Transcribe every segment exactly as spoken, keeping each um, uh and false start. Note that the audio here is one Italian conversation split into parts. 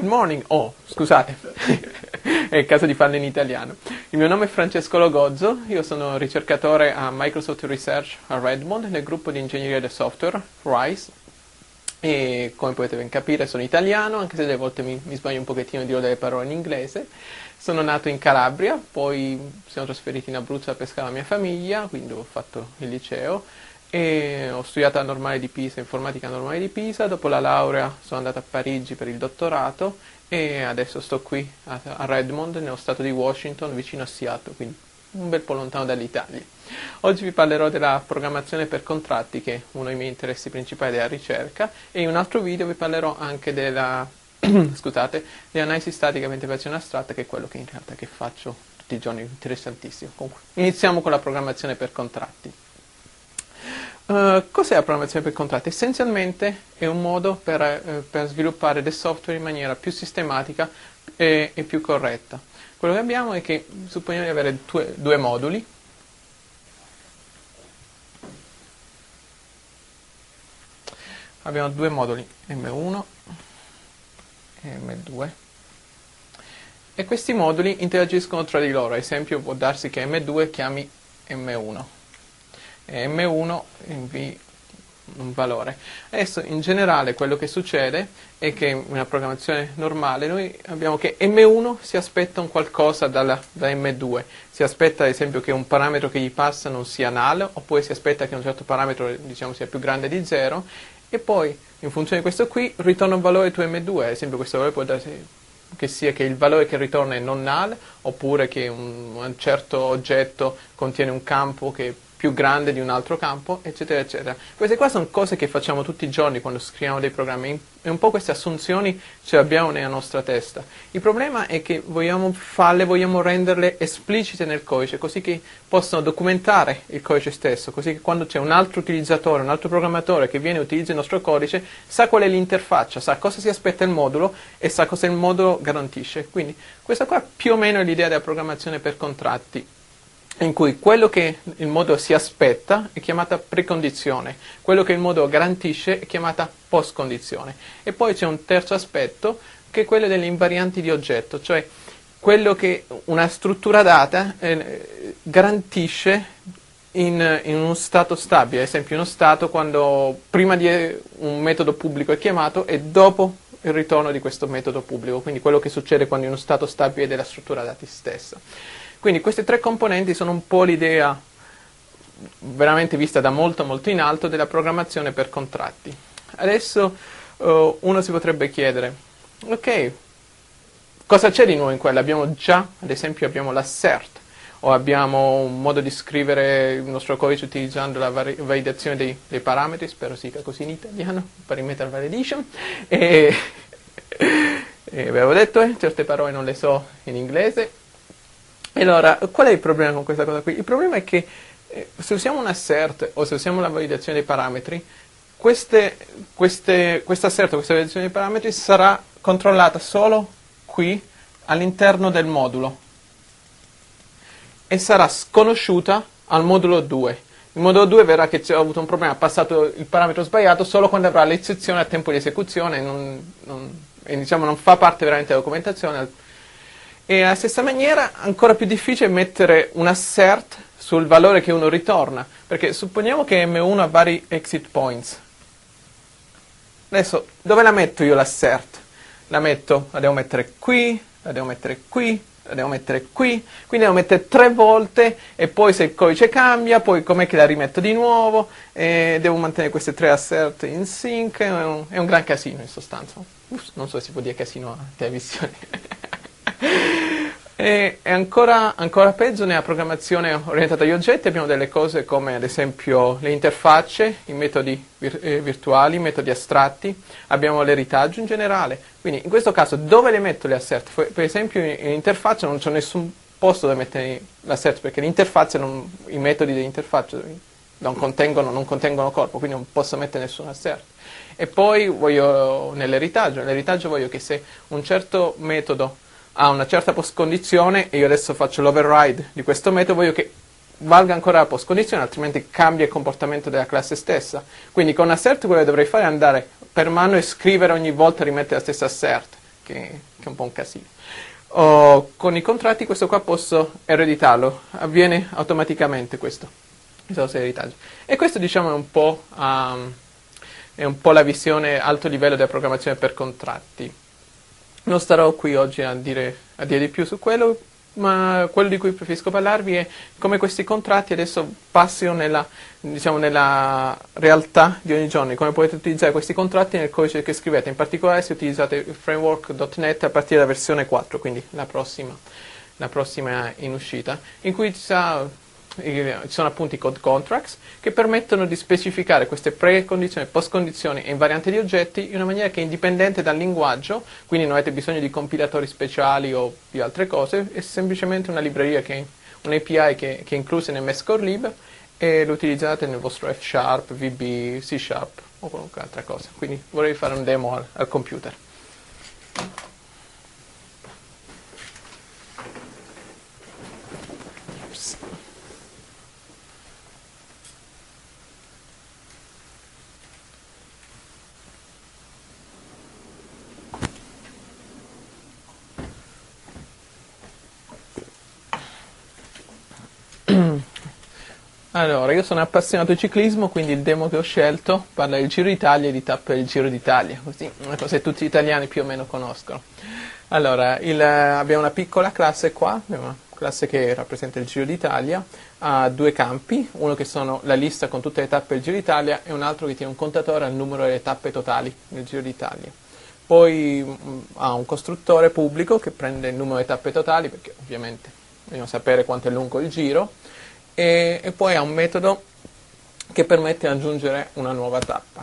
morning. Oh, scusate, è il caso di farlo in italiano. Il mio nome è Francesco Logozzo, io sono ricercatore a Microsoft Research a Redmond nel gruppo di ingegneria del software, RISE, e come potete ben capire sono italiano, anche se delle volte mi, mi sbaglio un pochettino e dirò delle parole in inglese. Sono nato in Calabria, poi siamo trasferiti in Abruzzo a pescare la mia famiglia, quindi ho fatto il liceo e ho studiato a Normale di Pisa, informatica Normale di Pisa. Dopo la laurea sono andato a Parigi per il dottorato e adesso sto qui a, a Redmond, nello stato di Washington, vicino a Seattle, quindi un bel po' lontano dall'Italia. Oggi vi parlerò della programmazione per contratti, che è uno dei miei interessi principali della ricerca, e in un altro video vi parlerò anche della scusate, dell'analisi statica per interpretazione astratta, che è quello che in realtà che faccio tutti i giorni, interessantissimo. Comunque, iniziamo con la programmazione per contratti. Uh, cos'è la programmazione per contratti? Essenzialmente è un modo per, eh, per sviluppare del software in maniera più sistematica e, e più corretta. Quello che abbiamo è che supponiamo di avere due, due moduli. Abbiamo due moduli M uno e M due. E questi moduli interagiscono tra di loro. Ad esempio può darsi che M due chiami M uno. E M uno invii un valore. Adesso in generale quello che succede è che in una programmazione normale noi abbiamo che M uno si aspetta un qualcosa dalla, da M due, si aspetta ad esempio che un parametro che gli passa non sia null, oppure si aspetta che un certo parametro diciamo sia più grande di zero, e poi in funzione di questo qui ritorna un valore tu M due. Ad esempio questo valore può darsi che sia che il valore che ritorna è non null, oppure che un, un certo oggetto contiene un campo che è più grande di un altro campo, eccetera, eccetera. Queste qua sono cose che facciamo tutti i giorni quando scriviamo dei programmi, e un po' queste assunzioni ce le abbiamo nella nostra testa. Il problema è che vogliamo farle, vogliamo renderle esplicite nel codice, così che possano documentare il codice stesso, così che quando c'è un altro utilizzatore, un altro programmatore che viene e utilizza il nostro codice, sa qual è l'interfaccia, sa cosa si aspetta il modulo e sa cosa il modulo garantisce. Quindi questa qua più o meno è l'idea della programmazione per contratti, in cui quello che il modulo si aspetta è chiamata precondizione, quello che il modulo garantisce è chiamata postcondizione. E poi c'è un terzo aspetto, che è quello delle invarianti di oggetto, cioè quello che una struttura data eh, garantisce in, in uno stato stabile. Ad esempio uno stato quando prima di un metodo pubblico è chiamato e dopo il ritorno di questo metodo pubblico, quindi quello che succede quando in uno stato stabile della struttura dati stessa. Quindi queste tre componenti sono un po' l'idea veramente vista da molto molto in alto della programmazione per contratti. Adesso uh, uno si potrebbe chiedere, ok, cosa c'è di nuovo in quella? Abbiamo già, ad esempio abbiamo l'assert, o abbiamo un modo di scrivere il nostro codice utilizzando la vari- validazione dei, dei parametri, spero sia così in italiano, parameter validation, e, e avevo detto, eh, certe parole non le so in inglese. Allora, qual è il problema con questa cosa qui? Il problema è che eh, se usiamo un assert o se usiamo la validazione dei parametri, queste, queste, questa assert o questa validazione dei parametri sarà controllata solo qui all'interno del modulo e sarà sconosciuta al modulo due. Il modulo due verrà che c'è avuto un problema, ha passato il parametro sbagliato solo quando avrà l'eccezione a tempo di esecuzione, non, non, e diciamo non fa parte veramente della documentazione. E alla stessa maniera ancora più difficile mettere un assert sul valore che uno ritorna, perché supponiamo che M uno ha vari exit points. Adesso dove la metto io l'assert? La metto, la devo mettere qui, la devo mettere qui, la devo mettere qui, quindi devo mettere tre volte e poi se il codice cambia, poi com'è che la rimetto di nuovo, e devo mantenere queste tre assert in sync, è un, è un gran casino in sostanza. Uff, non so se si può dire casino a televisione. E, e ancora, ancora peggio nella programmazione orientata agli oggetti abbiamo delle cose come ad esempio le interfacce, i metodi vir- eh, virtuali, i metodi astratti, abbiamo l'eritaggio in generale. Quindi in questo caso dove le metto le assert? Per esempio in, in interfaccia non c'è nessun posto dove mettere l'assert, perché l'interfaccia non, i metodi dell'interfaccia non contengono, non contengono corpo, quindi non posso mettere nessun assert. E poi voglio nell'eritaggio, nell'eritaggio voglio che se un certo metodo ha una certa postcondizione e io adesso faccio l'override di questo metodo, voglio che valga ancora la postcondizione, altrimenti cambia il comportamento della classe stessa. Quindi con assert quello che dovrei fare è andare per mano e scrivere ogni volta, rimettere la stessa assert, che, che è un po' un casino. O, con i contratti questo qua posso ereditarlo, avviene automaticamente questo, questo eritaggio. E questo diciamo è un po', um, è un po' la visione alto livello della programmazione per contratti. Non starò qui oggi a dire, a dire di più su quello, ma quello di cui preferisco parlarvi è come questi contratti adesso passino nella, diciamo, nella realtà di ogni giorno, come potete utilizzare questi contratti nel codice che scrivete, in particolare se utilizzate il framework punto net a partire dalla versione quattro, quindi la prossima, la prossima in uscita, in cui ci sarà ci sono appunto i code contracts che permettono di specificare queste precondizioni, postcondizioni e invarianti di oggetti in una maniera che è indipendente dal linguaggio, quindi non avete bisogno di compilatori speciali o di altre cose, è semplicemente una libreria, che, un'A P I che, che è inclusa in M S Core Lib e lo utilizzate nel vostro F Sharp, V B, C Sharp o qualunque altra cosa. Quindi vorrei fare un demo al, al computer. Allora, io sono appassionato di ciclismo, quindi il demo che ho scelto parla del Giro d'Italia e di tappe del Giro d'Italia, così una cosa che tutti gli italiani più o meno conoscono. Allora, il, abbiamo una piccola classe qua, una classe che rappresenta il Giro d'Italia, ha due campi, uno che sono la lista con tutte le tappe del Giro d'Italia e un altro che tiene un contatore al numero delle tappe totali del Giro d'Italia. Poi mh, ha un costruttore pubblico che prende il numero delle tappe totali, perché ovviamente dobbiamo sapere quanto è lungo il giro, e, e poi ha un metodo che permette di aggiungere una nuova tappa.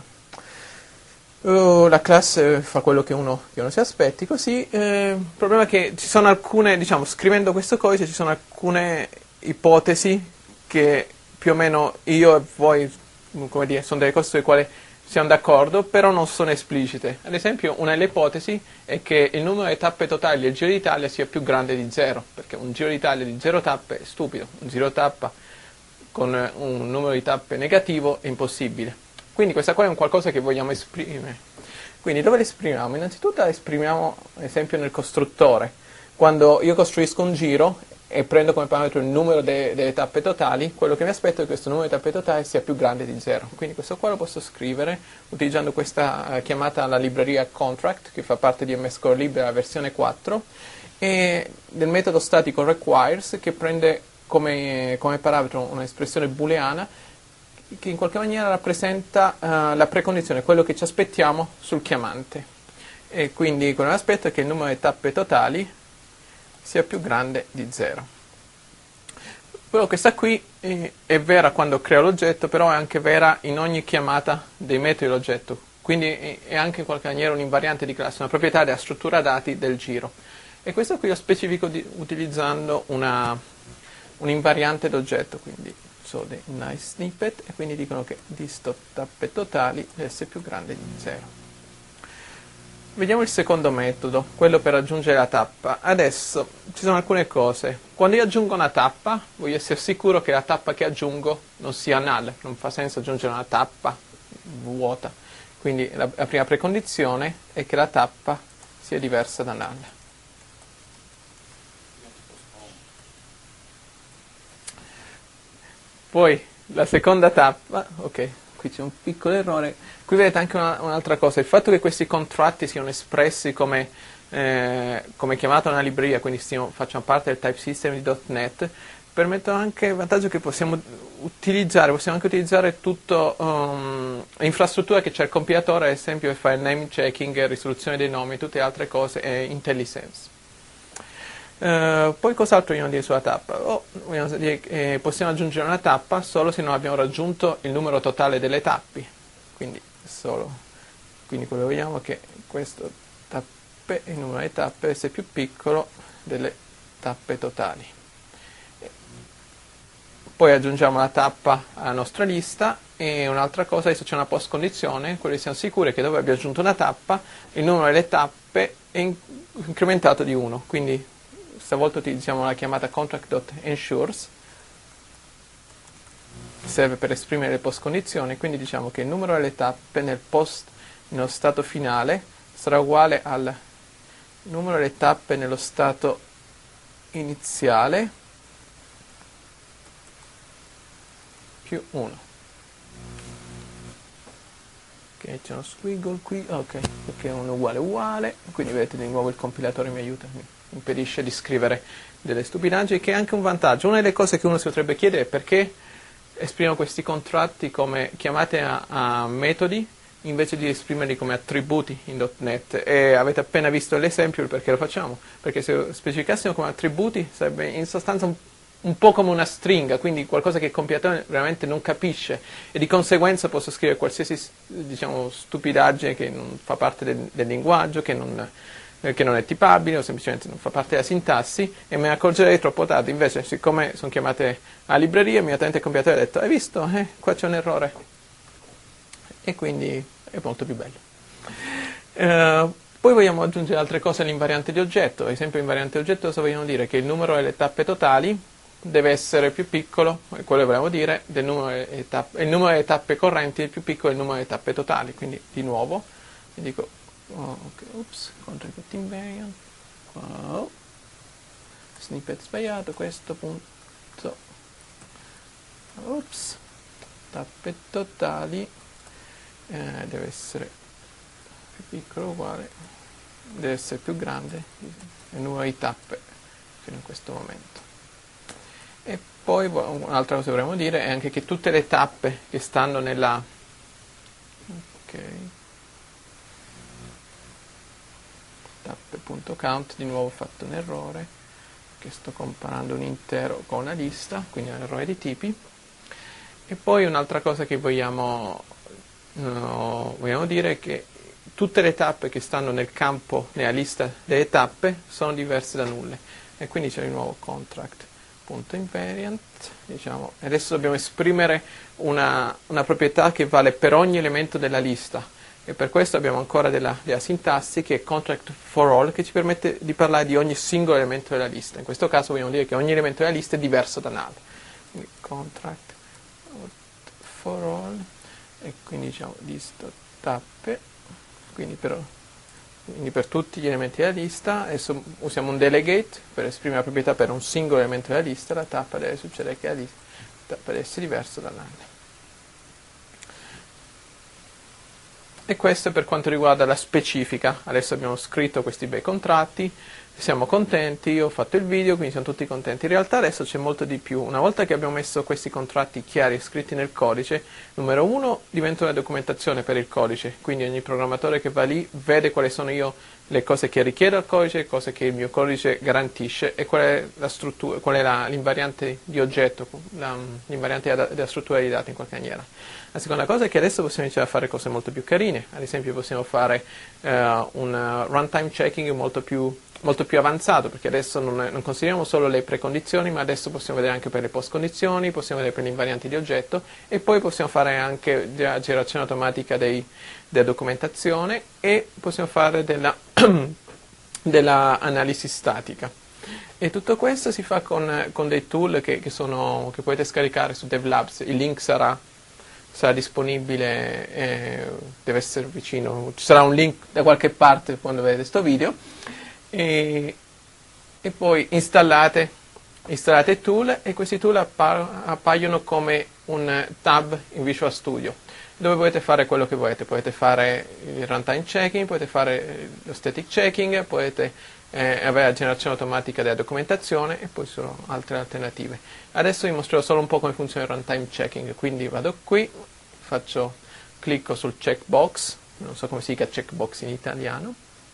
Uh, la classe fa quello che uno, che uno si aspetti, così. Eh, il problema è che ci sono alcune, diciamo, scrivendo questo codice ci sono alcune ipotesi che più o meno io e voi, come dire, sono delle cose sulle quali siamo d'accordo, però non sono esplicite. Ad esempio, una delle ipotesi è che il numero di tappe totali del Giro d'Italia sia più grande di zero, perché un Giro d'Italia di zero tappe è stupido, un giro tappa con un numero di tappe negativo è impossibile. Quindi questa qua è un qualcosa che vogliamo esprimere. Quindi dove l'esprimiamo? Innanzitutto la esprimiamo, ad esempio, nel costruttore. Quando io costruisco un giro e prendo come parametro il numero de- delle tappe totali, quello che mi aspetto è che questo numero di tappe totali sia più grande di zero. Quindi questo qua lo posso scrivere utilizzando questa eh, chiamata alla libreria contract, che fa parte di M S Core Lib della versione quattro, e del metodo statico requires, che prende come, come parametro un'espressione booleana che in qualche maniera rappresenta uh, la precondizione, quello che ci aspettiamo sul chiamante. E quindi quello che aspetto è che il numero di tappe totali sia più grande di zero. Quello che sta qui è, è vera quando creo l'oggetto, però è anche vera in ogni chiamata dei metodi dell'oggetto. Quindi è, è anche in qualche maniera un'invariante di classe, una proprietà della struttura dati del giro. E questo qui lo specifico di, utilizzando una, un'invariante d'oggetto, quindi so dei nice snippet, e quindi dicono che disto tappe totali deve essere più grande di zero. Vediamo il secondo metodo, quello per aggiungere la tappa. Adesso ci sono alcune cose. Quando io aggiungo una tappa, voglio essere sicuro che la tappa che aggiungo non sia null. Non fa senso aggiungere una tappa vuota. Quindi la, la prima precondizione è che la tappa sia diversa da null. Poi la seconda tappa, ok, qui c'è un piccolo errore. Qui vedete anche una, un'altra cosa, il fatto che questi contratti siano espressi come, eh, come chiamata una libreria, quindi stiamo, facciano parte del type system di .NET, permettono anche il vantaggio che possiamo utilizzare, possiamo anche utilizzare tutta um, l'infrastruttura che c'è il compilatore, ad esempio per fare name checking, risoluzione dei nomi, tutte le altre cose, e IntelliSense. Uh, poi cos'altro vogliamo dire sulla tappa? Oh, vogliamo dire che eh, possiamo aggiungere una tappa solo se non abbiamo raggiunto il numero totale delle tappe, quindi solo quindi quello che vogliamo è che questo tappe, il numero di tappe deve essere più piccolo delle tappe totali. Poi aggiungiamo la tappa alla nostra lista, e un'altra cosa, adesso c'è una post condizione, quello che siamo sicuri è che dove abbiamo aggiunto una tappa il numero delle tappe è in- incrementato di uno, quindi stavolta utilizziamo la chiamata contract.ensures, che serve per esprimere le post condizioni, quindi diciamo che il numero delle tappe nel post, nello stato finale, sarà uguale al numero delle tappe nello stato iniziale più uno. Ok, c'è uno squiggle qui, ok, perché è uno uguale uguale, quindi vedete di nuovo il compilatore mi aiuta, mi impedisce di scrivere delle stupidaggini, che è anche un vantaggio. Una delle cose che uno si potrebbe chiedere è perché esprimo questi contratti come chiamate a, a metodi invece di esprimerli come attributi in .dot net, e avete appena visto l'esempio perché lo facciamo, perché se specificassimo come attributi sarebbe in sostanza un, un po' come una stringa, quindi qualcosa che il compilatore veramente non capisce, e di conseguenza posso scrivere qualsiasi, diciamo, stupidaggine che non fa parte del, del linguaggio, che non, eh, che non è tipabile o semplicemente non fa parte della sintassi, e me ne accorgerei troppo tardi. Invece, siccome sono chiamate a libreria, immediatamente il compilatore ha detto: hai visto? Eh, qua c'è un errore, e quindi è molto più bello. Uh, poi vogliamo aggiungere altre cose all'invariante di oggetto. Ad esempio, l'invariante di oggetto cosa vogliamo dire? Che il numero delle tappe totali deve essere più piccolo, è quello che vogliamo dire, del numero delle tappe, il numero delle tappe correnti è più piccolo del numero delle tappe totali. Quindi di nuovo mi dico oh, okay, oops, contribute invariant, wow, snippet sbagliato, questo punto, ops, tappe totali eh, deve essere più piccolo, uguale, deve essere più grande il numero di tappe fino in questo momento. E poi un'altra cosa che dovremmo dire è anche che tutte le tappe che stanno nella ok, tappe.count, di nuovo ho fatto un errore, che sto comparando un intero con una lista, quindi è un errore di tipi. E poi un'altra cosa che vogliamo, no, vogliamo dire è che tutte le tappe che stanno nel campo, nella lista delle tappe, sono diverse da nulle, e quindi c'è di nuovo contract.invariant, diciamo, e adesso dobbiamo esprimere una, una proprietà che vale per ogni elemento della lista, e per questo abbiamo ancora della, della sintassi che è contract for all, che ci permette di parlare di ogni singolo elemento della lista. In questo caso vogliamo dire che ogni elemento della lista è diverso da null. Quindi contract for all, e quindi diciamo list tappe, quindi per, quindi per tutti gli elementi della lista. Adesso usiamo un delegate per esprimere la proprietà per un singolo elemento della lista. La tappa deve succedere che la lista deve essere diversa da null. E questo è per quanto riguarda la specifica. Adesso abbiamo scritto questi bei contratti, siamo contenti, io ho fatto il video, quindi siamo tutti contenti. In realtà adesso c'è molto di più. Una volta che abbiamo messo questi contratti chiari scritti nel codice, numero uno, diventa una documentazione per il codice, quindi ogni programmatore che va lì vede quali sono io le cose che richiedo al codice, le cose che il mio codice garantisce, e qual è la struttura, qual è la, l'invariante di oggetto, la, l'invariante della, della struttura dei dati in qualche maniera. La seconda cosa è che adesso possiamo iniziare a fare cose molto più carine. Ad esempio possiamo fare uh, un runtime checking molto più, molto più avanzato, perché adesso non, non consideriamo solo le precondizioni, ma adesso possiamo vedere anche per le post condizioni, possiamo vedere per le invarianti di oggetto, e poi possiamo fare anche la generazione automatica dei, della documentazione, e possiamo fare della, della analisi statica. E tutto questo si fa con, con dei tool che, che, sono, che potete scaricare su DevLabs. Il link sarà sarà disponibile, eh, deve essere vicino, ci sarà un link da qualche parte quando vedete questo video, e, e poi installate, installate tool, e questi tool appa- appaiono come un tab in Visual Studio, dove potete fare quello che volete. Potete fare il runtime checking, potete fare lo static checking, potete eh, avere la generazione automatica della documentazione, e poi ci sono altre alternative. Adesso vi mostrerò solo un po' come funziona il runtime checking, quindi vado qui, faccio, clicco sul checkbox, non so come si dica checkbox in italiano,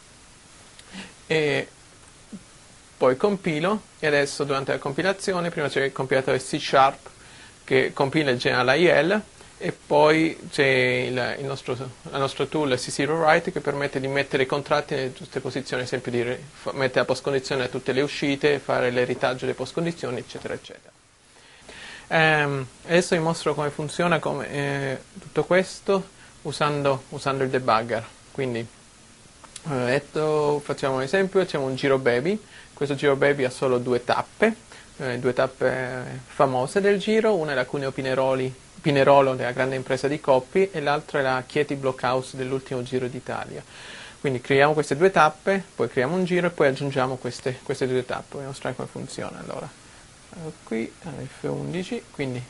e poi compilo, e adesso durante la compilazione, prima c'è il compilatore C Sharp che compila e genera l'I L, e poi c'è il, il nostro, il nostro tool C zero Write, che permette di mettere i contratti nelle giuste posizioni, ad esempio di mettere la post condizione a tutte le uscite, fare l'eritaggio delle post condizioni, eccetera eccetera. Um, adesso vi mostro come funziona come, eh, tutto questo usando, usando il debugger. Quindi eh, detto, facciamo un esempio, facciamo un giro baby. Questo giro baby ha solo due tappe, eh, due tappe famose del giro. Una è la Cuneo Pineroli, Pinerolo della grande impresa di Coppi, e l'altra è la Chieti Blockhouse dell'ultimo Giro d'Italia. Quindi creiamo queste due tappe, poi creiamo un giro e poi aggiungiamo queste, queste due tappe. Voglio mostrare come funziona. Allora, allora qui F undici, quindi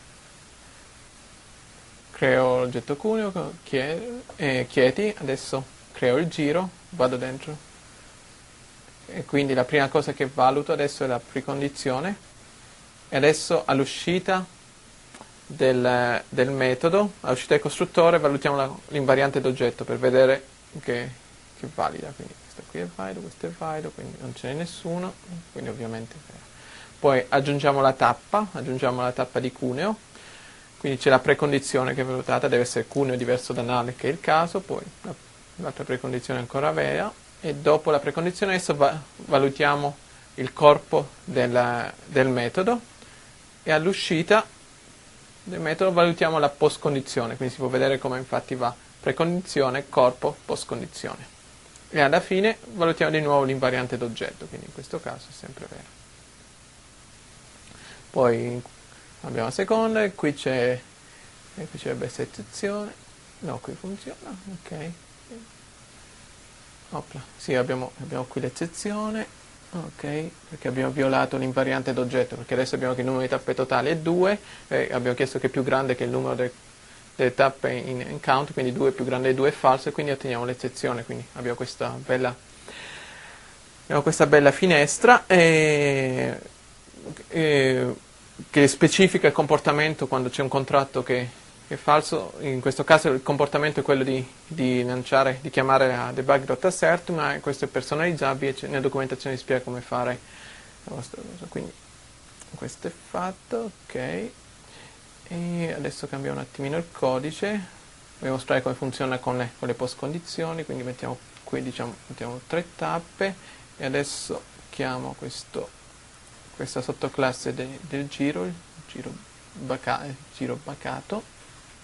creo l'oggetto cuneo, eh, chieti, adesso creo il giro, vado dentro e quindi la prima cosa che valuto adesso è la precondizione e adesso all'uscita del, del metodo, all'uscita del costruttore valutiamo la, l'invariante d'oggetto per vedere che, che valida, quindi questo qui è valido, questo è valido, quindi non ce n'è nessuno, quindi ovviamente è vero. Poi aggiungiamo la tappa, aggiungiamo la tappa di cuneo, quindi c'è la precondizione che è valutata, deve essere cuneo diverso da null, che è il caso, poi la, l'altra precondizione è ancora vera, e dopo la precondizione adesso va, valutiamo il corpo del, del metodo, e all'uscita del metodo valutiamo la post condizione, quindi si può vedere come infatti va precondizione, corpo, post condizione. E alla fine valutiamo di nuovo l'invariante d'oggetto, quindi in questo caso è sempre vero. Poi abbiamo la seconda e qui c'è, e qui c'è questa eccezione, no, qui funziona, ok. Opla. Sì, abbiamo, abbiamo qui l'eccezione, ok, perché abbiamo violato l'invariante d'oggetto, perché adesso abbiamo che il numero di tappe totali è due, e abbiamo chiesto che è più grande che il numero de, delle tappe in, in count, quindi due più grande di due è falso, e quindi otteniamo l'eccezione, quindi abbiamo questa bella, abbiamo questa bella finestra, e, e, che specifica il comportamento quando c'è un contratto che è falso. In questo caso il comportamento è quello di, di lanciare, di chiamare la debug.assert, ma questo è personalizzabile, nella documentazione si spiega come fare la vostra cosa. Quindi questo è fatto, ok, e adesso cambiamo un attimino il codice, voglio mostrare come funziona con le, con le post condizioni, quindi mettiamo qui, diciamo, mettiamo tre tappe, e adesso chiamo questo, questa sottoclasse de, del giro, il giro, baca, il giro bacato.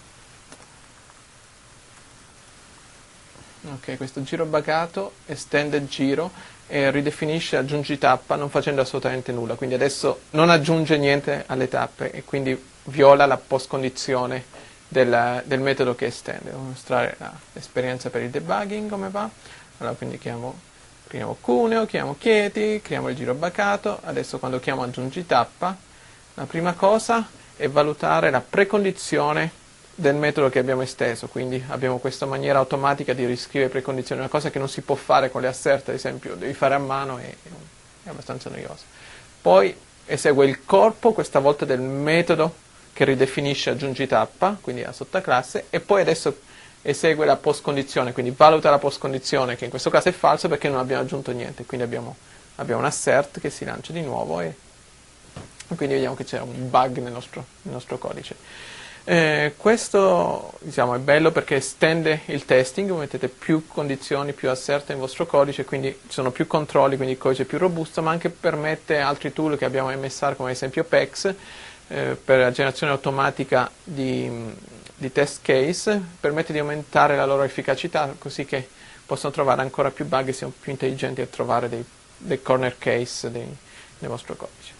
Ok, questo giro bacato estende il giro e ridefinisce aggiungi tappa non facendo assolutamente nulla, quindi adesso non aggiunge niente alle tappe e quindi viola la post condizione del, del metodo che estende. Devo mostrare l'esperienza per il debugging come va. Allora, quindi chiamo, creiamo cuneo, chiamo chieti, creiamo il giro bacato. Adesso quando chiamo aggiungi tappa, la prima cosa è valutare la precondizione del metodo che abbiamo esteso, quindi abbiamo questa maniera automatica di riscrivere precondizioni, una cosa che non si può fare con le assert, ad esempio, devi fare a mano e è abbastanza noiosa. Poi esegue il corpo, questa volta del metodo che ridefinisce aggiungi tappa, quindi la sottoclasse, e poi adesso esegue la post condizione, quindi valuta la post condizione, che in questo caso è falso perché non abbiamo aggiunto niente, quindi abbiamo, abbiamo un assert che si lancia di nuovo e quindi vediamo che c'è un bug nel nostro, nel nostro codice. Eh, questo diciamo, è bello perché estende il testing, voi mettete più condizioni, più assert nel vostro codice, quindi ci sono più controlli, quindi il codice è più robusto, ma anche permette altri tool che abbiamo in M S R, come ad esempio PEX, eh, per la generazione automatica di, di test case, permette di aumentare la loro efficacità, così che possono trovare ancora più bug e siano più intelligenti a trovare dei, dei corner case dei, nel vostro codice.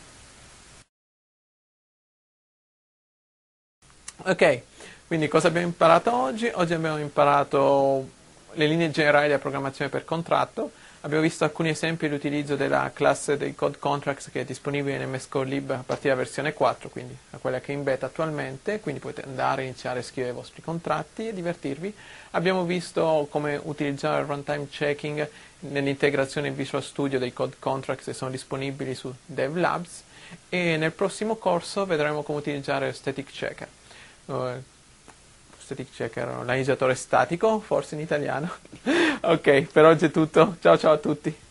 Ok, quindi cosa abbiamo imparato oggi? Oggi abbiamo imparato le linee generali della programmazione per contratto, abbiamo visto alcuni esempi di utilizzo della classe dei code contracts che è disponibile in M S Code Lib a partire dalla versione quattro, quindi a quella che è in beta attualmente, quindi potete andare a iniziare a scrivere i vostri contratti e divertirvi. Abbiamo visto come utilizzare il runtime checking nell'integrazione in Visual Studio dei code contracts che sono disponibili su DevLabs, e nel prossimo corso vedremo come utilizzare Static Checker. Uh, static checker, l'analizzatore statico, forse in italiano. Ok, per oggi è tutto. Ciao ciao a tutti.